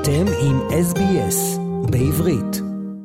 אתם עם SBS בעברית.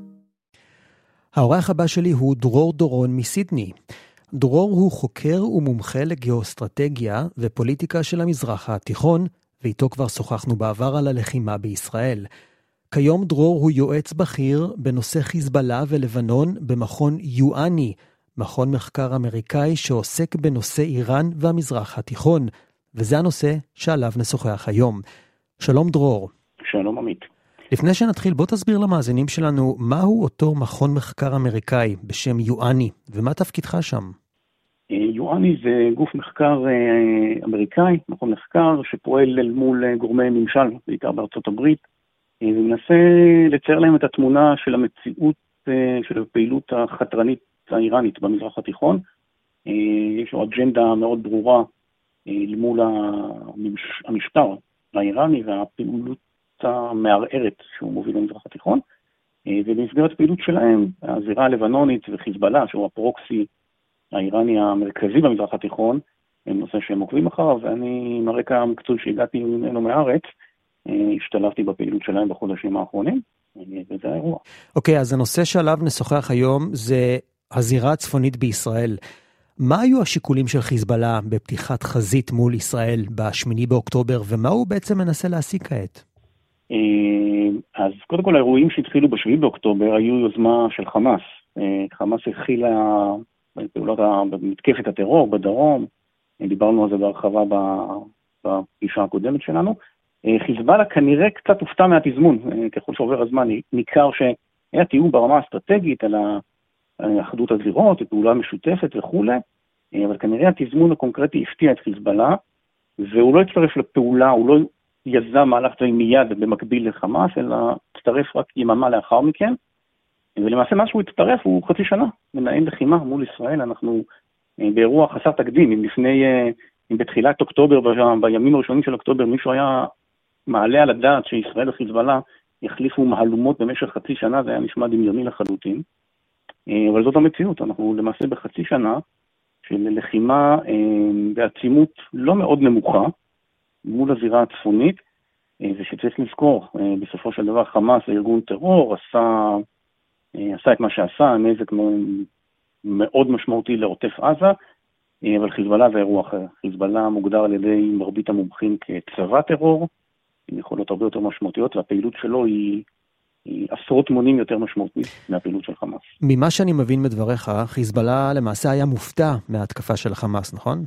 האורח הבא שלי הוא דרור דורון מסידני. דרור הוא חוקר ומומחה לגיאוסטרטגיה ופוליטיקה של המזרח התיכון, ואיתו כבר שוחחנו בעבר על הלחימה בישראל. כיום דרור הוא יועץ בכיר בנושא חיזבאללה ולבנון במכון יואני, מכון מחקר אמריקאי שעוסק בנושא איראן והמזרח התיכון, וזה הנושא שעליו נשוחח היום. שלום דרור. שלום עמית. לפני שנתחיל, בוא תסביר למאזינים שלנו מהו אותו מכון מחקר אמריקאי בשם יואני, ומה תפקידך שם? יואני זה גוף מחקר אמריקאי, מכון מחקר שפועל אל מול גורמי ממשל, בעיקר בארצות הברית, ומנסה לצייר להם את התמונה של המציאות של הפעילות החתרנית האיראנית במזרח התיכון. יש לו אג'נדה מאוד ברורה אל מול המשטר האיראני והפעילות המערערת שהוא מוביל במזרח התיכון, ובמסגרת הפעילות שלהם, הזירה הלבנונית וחיזבאללה, שהוא הפרוקסי האיראני המרכזי במזרח התיכון, הם נושא שהם עוקבים אחריו, ואני עם הרקע המקצועי שהגעתי ממנו מארץ, השתלבתי בפעילות שלהם בחודשים האחרונים, וזה האירוע. אוקיי, אז הנושא שעליו נשוחח היום זה הזירה הצפונית בישראל. מה היו השיקולים של חיזבאללה בפתיחת חזית מול ישראל ב8 באוקטובר, ומה הוא בעצם מנסה להשיג כעת? אז קודם כל האירועים שהתחילו ב7 באוקטובר היו יוזמה של חמאס. חמאס התחילה במתקפת הטרור בדרום, דיברנו על זה בהרחבה בפגישה הקודמת שלנו. חיזבאללה כנראה קצת הופתע מהתזמון, ככל שעובר הזמן ניכר שהיה תיאום ברמה האסטרטגית על אחדות הזירות, פעולה משותפת וכו', אבל כנראה התזמון הקונקרטי הפתיע את חיזבאללה, והוא לא הצטרף לפעולה, הוא לא יזם מהלך צבאי מיד במקביל לחמאס, אלא הצטרף רק יממה לאחר מכן, ולמעשה מה שהוא הצטרף הוא חצי שנה, מנהל לחימה מול ישראל. אנחנו באירוע חסר תקדים, אם בתחילת אוקטובר, בימים הראשונים של אוקטובר, מישהו היה מעלה על הדעת שישראל וחיזבאללה יחליפו מהלומות במשך חצי שנה, זה היה נשמע דמיוני לחלוטין, אבל זאת המציאות. אנחנו למעשה בחצי שנה של לחימה בעצימות לא מאוד נמוכה, מול הזירה הצפונית, ושצריך לזכור, בסופו של דבר חמאס, הארגון טרור, עשה את מה שעשה, נזק מאוד משמעותי לעוטף עזה, אבל חיזבאללה זה אירוע אחר. חיזבאללה מוגדר על ידי מרבית המומחים כצבא טרור, עם יכולות הרבה יותר משמעותיות, והפעילות שלו היא עשרות מונים יותר משמעותית מהפעילות של חמאס. ממה שאני מבין מדבריך, חיזבאללה למעשה היה מופתע מההתקפה של חמאס, נכון?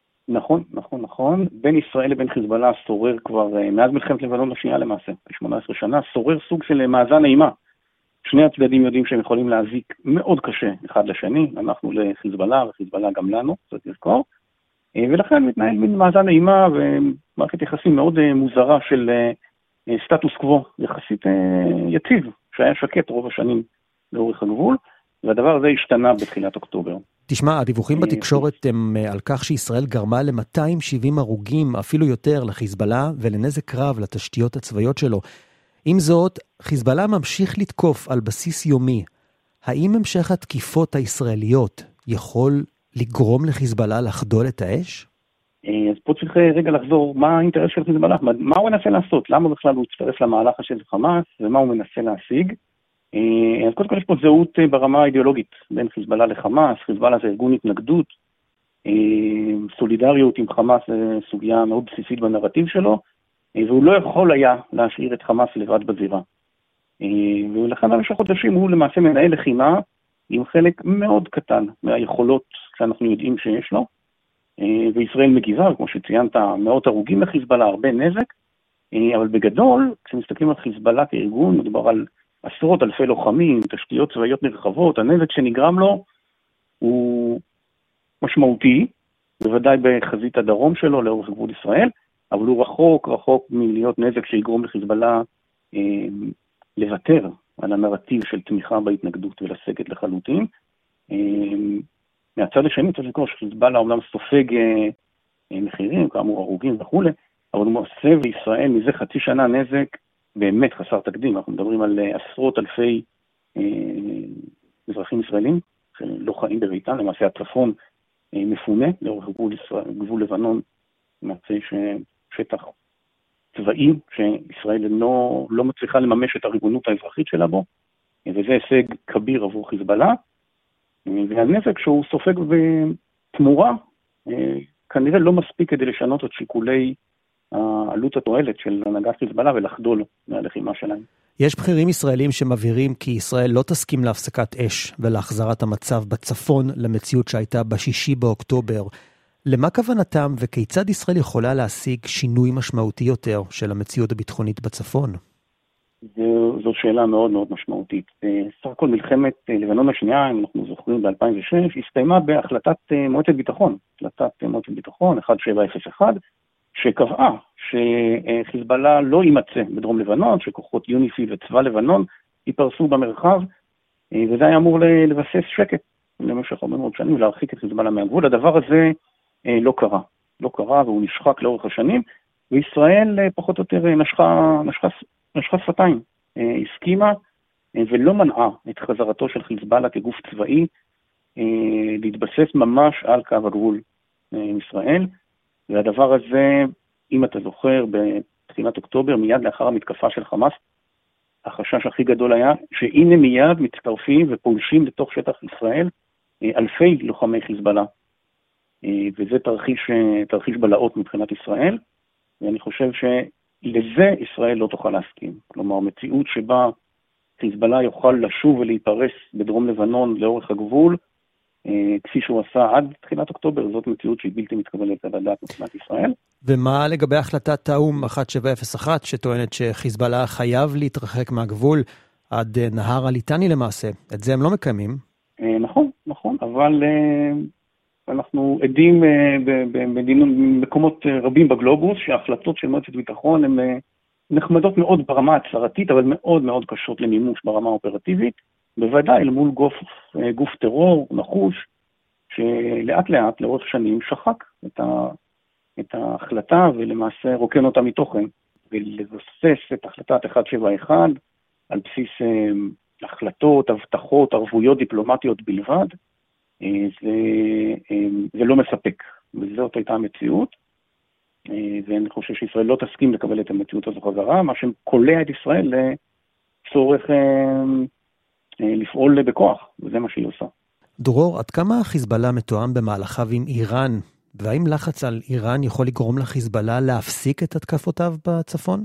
נכון. בין ישראל לבין חיזבאללה שורר כבר, מאז מלחמת לבנון השנייה למעשה, ב-18 שנה, שורר סוג של מאזן אימה. שני הצדדים יודעים שהם יכולים להזיק מאוד קשה אחד לשני, אנחנו לחיזבאללה וחיזבאללה גם לנו, צריך לזכור, ולכן מתנהל מן מאזן אימה ומערכת יחסים מאוד מוזרה של סטטוס קוו, יחסית יציב, שהיה שקט רוב השנים לאורך הגבול, והדבר הזה השתנה בתחילת אוקטובר. תשמע, הדיווחים בתקשורת הם על כך שישראל גרמה ל-270 הרוגים, אפילו יותר, לחיזבאללה ולנזק רב לתשתיות הצבאיות שלו. עם זאת, חיזבאללה ממשיך לתקוף על בסיס יומי. האם המשך התקיפות הישראליות יכול לגרום לחיזבאללה לחדול את האש? אז פה צריך רגע לחזור, מה האינטרס של חיזבאללה? מה הוא מנסה לעשות? למה בכלל הוא הצטרף למהלך של חמאס, ומה הוא מנסה להשיג? אז קודם כל יש פה זהות ברמה האידיאולוגית בין חיזבאללה לחמאס. חיזבאללה זה ארגון התנגדות, סולידריות עם חמאס זה סוגיה מאוד בסיסית בנרטיב שלו, והוא לא יכול היה להשאיר את חמאס לבד בזירה. ולכן במשך חודשים הוא למעשה מנהל לחימה עם חלק מאוד קטן מהיכולות שאנחנו יודעים שיש לו, וישראל מגיבה, כמו שציינת, מאות הרוגים לחיזבאללה, הרבה נזק, אבל בגדול, כשמסתכלים על חיזבאללה כארגון, מדובר על עשרות אלפי לוחמים, תשתיות צבאיות נרחבות, הנזק שנגרם לו הוא משמעותי, בוודאי בחזית הדרום שלו לאורך גבול ישראל, אבל הוא רחוק מלהיות נזק שיגרום לחיזבאללה לוותר על הנרטיב של תמיכה בהתנגדות ולסגת לחלוטין. מהצד השני צריך לקרוא שחיזבאללה אומנם סופג מחירים, כאמור הרוגים וכו', אבל הוא עושה בישראל מזה חצי שנה נזק באמת חסר תקדים. אנחנו מדברים על עשרות אלפי אזרחים ישראלים שלא חיים בביתם, למעשה הצפון מפונה לאורך גבול לבנון, מצא ששטח צבאי, שישראל לא מצליחה לממש את הריבונות האזרחית שלה בו, וזה הישג כביר עבור חיזבאללה, והנזק שהוא סופג בתמורה, כנראה לא מספיק כדי לשנות את שיקולי העלות התועלת של הנהגת חיזבאללה ולחדול מהלחימה שלהם. יש בכירים ישראלים שמבהירים כי ישראל לא תסכים להפסקת אש ולהחזרת המצב בצפון למציאות שהייתה ב6 באוקטובר. למה כוונתם וכיצד ישראל יכולה להשיג שינוי משמעותי יותר של המציאות הביטחונית בצפון? זו שאלה מאוד מאוד משמעותית. סך הכל מלחמת לבנון השנייה, אם אנחנו זוכרים ב-2006, הסתיימה בהחלטת מועצת ביטחון, החלטת מועצת ביטחון 1701, שקבעה שחיזבאללה לא יימצא בדרום לבנון, שכוחות יוניפיל וצבא לבנון ייפרסו במרחב, וזה היה אמור לבסס שקט למשך הרבה מאוד שנים, להרחיק את חיזבאללה מהגבול. הדבר הזה לא קרה והוא נשחק לאורך השנים, וישראל פחות או יותר נשכה שפתיים, הסכימה ולא מנעה את חזרתו של חיזבאללה כגוף צבאי להתבסס ממש על קו הגבול עם ישראל, והדבר הזה, אם אתה זוכר, בתחילת אוקטובר, מיד לאחר המתקפה של חמאס, החשש הכי גדול היה שהנה מיד מצטרפים ופולשים לתוך שטח ישראל אלפי לוחמי חיזבאללה, וזה תרחיש בלהות מבחינת ישראל, ואני חושב שלזה ישראל לא תוכל להסכים. כלומר, מציאות שבה חיזבאללה יוכל לשוב ולהיפרס בדרום לבנון לאורך הגבול, כפי שהוא עשה עד תחילת אוקטובר, זאת מציאות שהיא בלתי מתקבלת על הדעת מבחינת ישראל. ומה לגבי החלטת האו"ם 1701, שטוענת שחיזבאללה חייב להתרחק מהגבול עד נהר הליטני למעשה? את זה הם לא מקיימים. נכון, אבל אנחנו עדים במקומות רבים בגלובוס, שההחלטות של מועצת ביטחון הן נחמדות מאוד ברמה הצהרתית, אבל מאוד מאוד קשות למימוש ברמה האופרטיבית, בוודאי מול גוף טרור נחוש, שלאט לאט לאורך שנים שחק את ההחלטה ולמעשה רוקן אותה מתוכן, ולבסס את החלטת 171 על בסיס החלטות, הבטחות, ערבויות דיפלומטיות בלבד, זה לא מספק, וזאת הייתה המציאות, ואני חושב שישראל לא תסכים לקבל את המציאות הזו חזרה, מה שקולע את ישראל לצורך לפעול בכוח, וזה מה שהיא עושה. דרור, עד כמה חיזבאללה מתואם במהלכיו עם איראן, והאם לחץ על איראן יכול לגרום לחיזבאללה להפסיק את התקפותיו בצפון?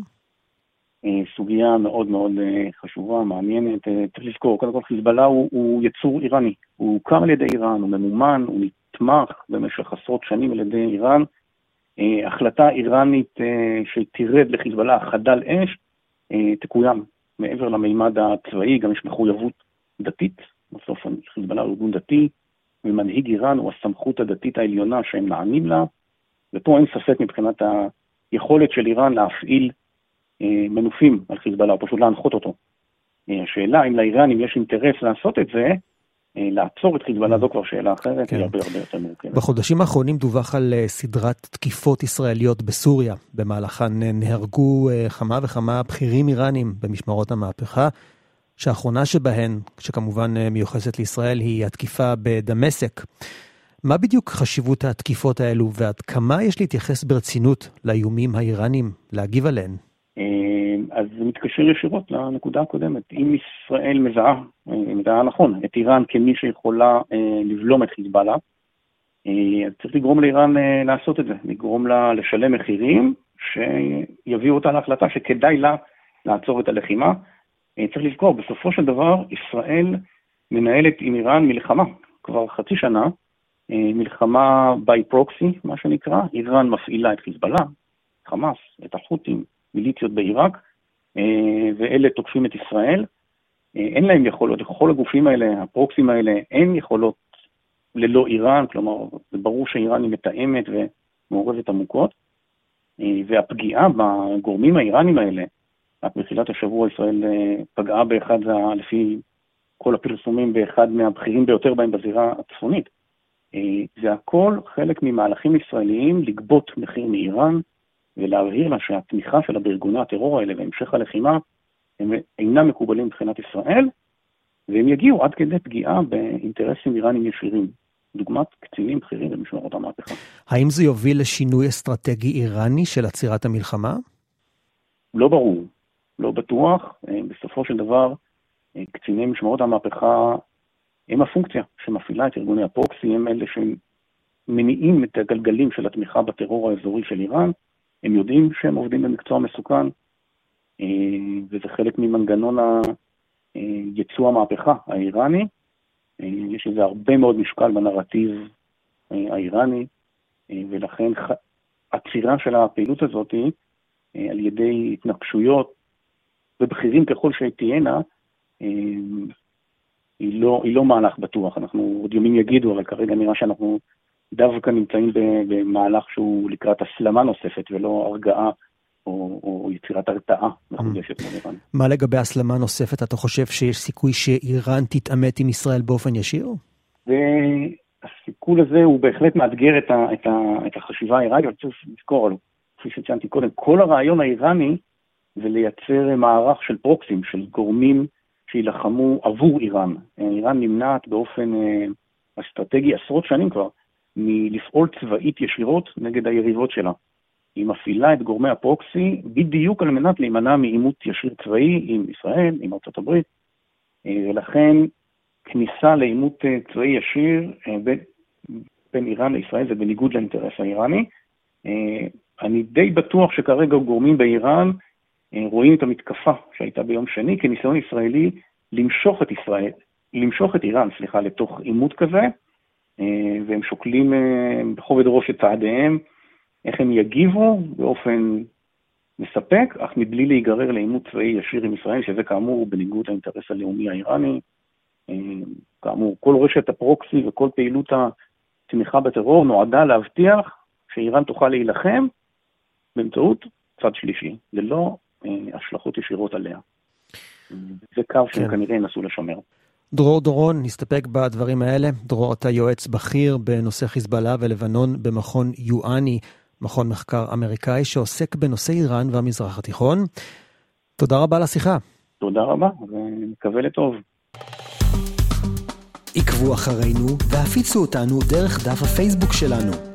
סוגיה מאוד מאוד חשובה, מעניינת. צריך לזכור, קודם כל חיזבאללה הוא יצור איראני, הוא הוקם על ידי איראן, הוא ממומן, הוא נתמך במשך עשרות שנים על ידי איראן. החלטה איראנית שתירד לחיזבאללה חדל אש, תקוים. מעבר למימד הצבאי, גם יש מחויבות דתית, בסוף חיזבאללה הוא ארגון דתי, ומנהיג איראן הוא הסמכות הדתית העליונה שהם נענים לה, ופה אין ספק מבחינת היכולת של איראן להפעיל מנופים על חיזבאללה, או פשוט להנחות אותו. השאלה אם לאיראנים יש אינטרס לעשות את זה, לעצור את חיזבאללה, זו כבר שאלה אחרת, היא הרבה יותר מורכבת. בחודשים האחרונים דווח על סדרת תקיפות ישראליות בסוריה, במהלכן נהרגו כמה וכמה בכירים איראנים במשמרות המהפכה, שהאחרונה שבהן, שכמובן מיוחסת לישראל, היא התקיפה בדמשק. מה בדיוק חשיבות התקיפות האלו, ועד כמה יש להתייחס ברצינות לאיומים האיראנים להגיב עליהן? אז זה מתקשר ישירות לנקודה הקודמת. אם ישראל מזהה נכון, את איראן כמי שיכולה לבלום את חיזבאללה, אז צריך לגרום לאיראן לעשות את זה, לגרום לה לשלם מחירים שיביאו אותה להחלטה שכדאי לה לעצור את הלחימה. צריך לזכור, בסופו של דבר ישראל מנהלת עם איראן מלחמה, כבר חצי שנה, מלחמה by proxy, מה שנקרא, איראן מפעילה את חיזבאללה, חמאס, את החות'ים, מיליציות בעיראק, ואלה תוקפים את ישראל. אין להם יכולות, לכל הגופים האלה, הפרוקסים האלה, אין יכולות ללא איראן, כלומר, זה ברור שאיראן היא מתאמת ומעורבת עמוקות, והפגיעה בגורמים האיראנים האלה, רק בתחילת השבוע ישראל פגעה לפי כל הפרסומים, באחד מהבכירים ביותר בהם בזירה הצפונית. זה הכל חלק ממהלכים ישראליים לגבות מחיר מאיראן, ולהבהיר לה שהתמיכה שלה בארגוני הטרור האלה והמשך הלחימה הם אינם מקובלים מבחינת ישראל, והם יגיעו עד כדי פגיעה באינטרסים איראנים ישירים, דוגמת קצינים בכירים במשמרות המהפכה. האם זה יוביל לשינוי אסטרטגי איראני של עצירת המלחמה? לא ברור, לא בטוח. בסופו של דבר, קציני משמרות המהפכה הם הפונקציה שמפעילה את ארגוני הפרוקסי, הם אלה שמניעים את הגלגלים של התמיכה בטרור האזורי של איראן. הם יודעים שהם עובדים במקצוע מסוכן, וזה חלק ממנגנון ייצוא המהפכה האיראני. יש לזה הרבה מאוד משקל בנרטיב האיראני, ולכן עצירה של הפעילות הזאת על ידי התנגשויות ובכירים ככל שתהיינה, היא לא מהלך בטוח. אנחנו עוד ימים יגידו, אבל כרגע נראה שאנחנו דווקא נמצאים במהלך שהוא לקראת הסלמה נוספת ולא הרגעה או יצירת הרתעה מחודשת מול איראן. מה לגבי הסלמה נוספת? אתה חושב שיש סיכוי שאיראן תתעמת עם ישראל באופן ישיר? והסיכוי הזה הוא בהחלט מאתגר את החשיבה האיראנית, אבל צריך לזכור, כפי שציינתי קודם, כל הרעיון האיראני זה לייצר מערך של פרוקסים, של גורמים שילחמו עבור איראן. איראן נמנעת באופן אסטרטגי עשרות שנים כבר, מלפעול צבאית ישירות נגד היריבות שלה. היא מפעילה את גורמי הפרוקסי בדיוק על מנת להימנע מעימות ישיר צבאי עם ישראל, עם ארצות הברית, ולכן כניסה לעימות צבאי ישיר בין איראן לישראל זה בניגוד לאינטרס האיראני. אני די בטוח שכרגע גורמים באיראן רואים את המתקפה שהייתה ביום שני כניסיון ישראלי למשוך את איראן לתוך עימות כזה, והם שוקלים בכובד ראש את צעדיהם, איך הם יגיבו באופן מספק, אך מבלי להיגרר לעימות צבאי ישיר עם ישראל, שזה כאמור בניגוד לאינטרס הלאומי האיראני. כאמור, כל רשת הפרוקסי וכל פעילות התמיכה בטרור נועדה להבטיח שאיראן תוכל להילחם באמצעות צד שלישי, ללא השלכות ישירות עליה. זה קו שהם כנראה ינסו לשמר. דרור דורון, נסתפק בדברים האלה. דרור, אתה יועץ בכיר בנושא חיזבאללה ולבנון במכון יואני, מכון מחקר אמריקאי שעוסק בנושא איראן והמזרח התיכון. תודה רבה לשיחה. תודה רבה, ומקווה לטוב. עקבו אחרינו והפיצו אותנו דרך דף הפייסבוק שלנו.